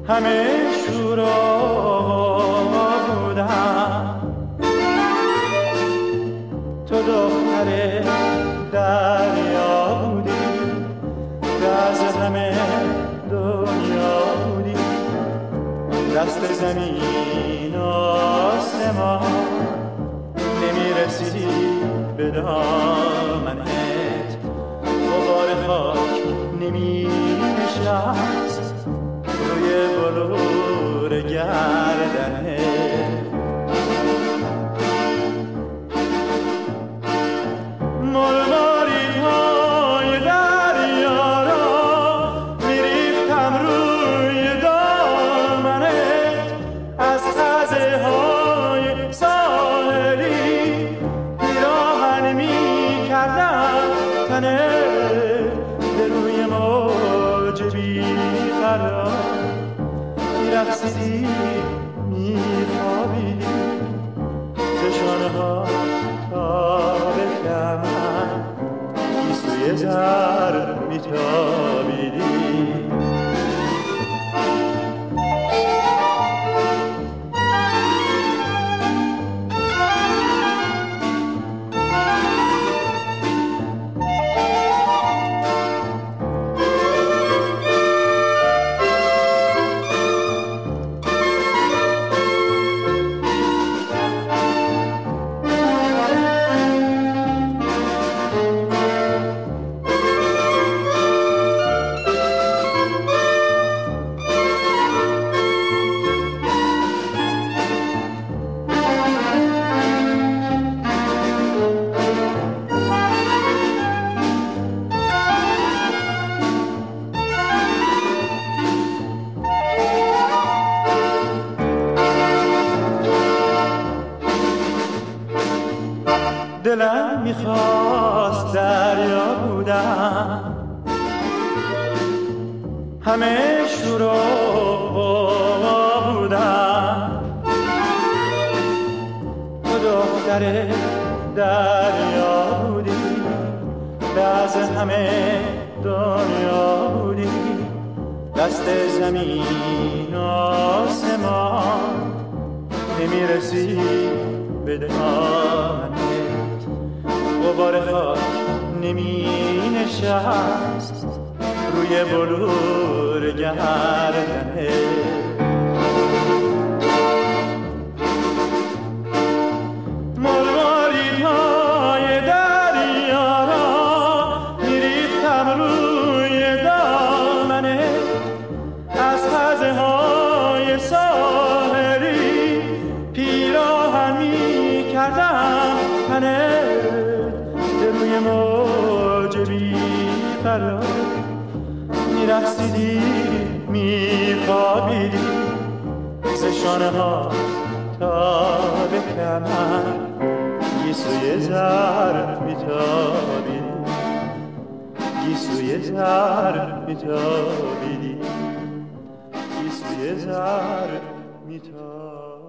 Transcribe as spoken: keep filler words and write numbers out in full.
همه شورا بودم، تو دختر دریا بودی، راز همه دنیا بودی، دست زمین آسمان نمیرسی به دامنت، غبار خاک نمی نشست روی بلور گردنت. مروارید های دریا را میریختم روی دامنت، از خزه های ساحلی پیراهن میکردم تنت، به روی موج بی‌قرار میرقصیدی میخوابیدی، ز شانه ها تا به کمر گیسوی زر میتابیدی. دلم میخواست دریا بودم، همه شورا بودم، تو دختر دریا بودی، راز همه دنیا بودی، دست زمین آسمان نمیرسی به دامنت، غبار خاک نمی نشست روی بلور گردنت. مرواریدهای دریا را میریختم روی دامنت، از خزه های ساحلی پیراهن میکردم تنت، روی موج بی‌قرار میرقصیدی میخوابیدی، ز شانه ها تا به کمر گیسوی زر میتابیدی، گیسوی زر میتابیدی، گیسوی زر میتابیدی.